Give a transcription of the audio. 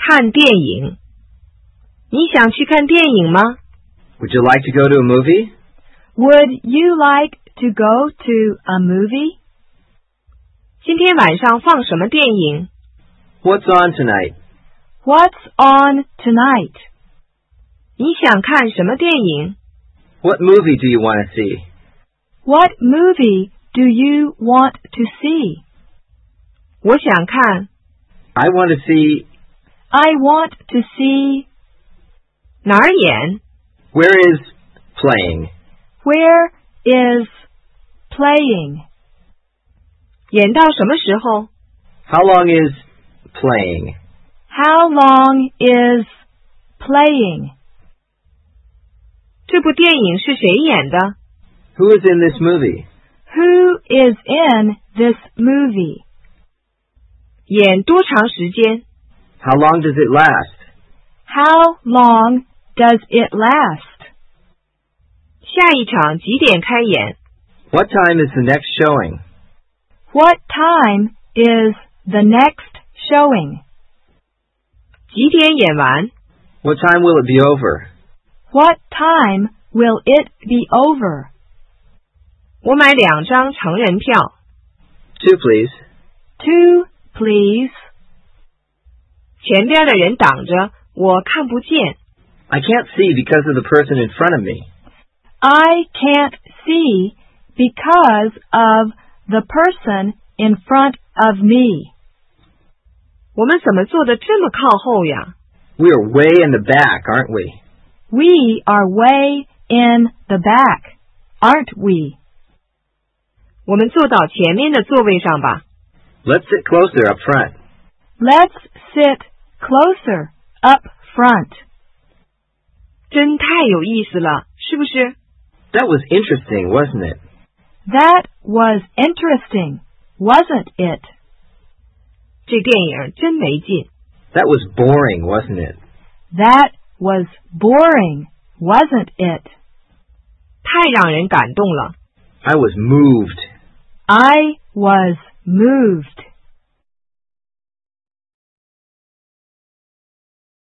看电影。你想去看电影吗？ Would you like to go to a movie? Would you like to go to a movie? 今天晚上放什么电影？ What's on tonight? What's on tonight? 你想看什么电影？ What movie do you want to see? What movie do you want to see? 我想看。 I want to see... I want to see... 哪儿演？ Where is playing? Where is playing? 演到什么时候？ How long is playing? How long is playing? 这部电影是谁演的？ Who is in this movie? Who is in this movie? 演多长时间？ How long does it last? How long does it last? 下一场几点开演？ What time is the next showing? What time is the next showing? 几点演完？ What time will it be over? What time will it be over? 我买2张成人票。 Two, please. 2, please. 前边的人挡着，我看不见。 I can't see because of the person in front of me. I can't see because of the person in front of me. 我们怎么坐得这么靠后呀？ We are way in the back, aren't we? We are way in the back, aren't we? 我们坐到前面的座位上吧。 Let's sit closer up front. Let's sit closer up front. 真太有意思了，是不是？ That was interesting, wasn't it? That was interesting, wasn't it? 这电影真没劲。 That was boring, wasn't it? That was boring, wasn't it? 太让人感动了。 I was moved. I was moved.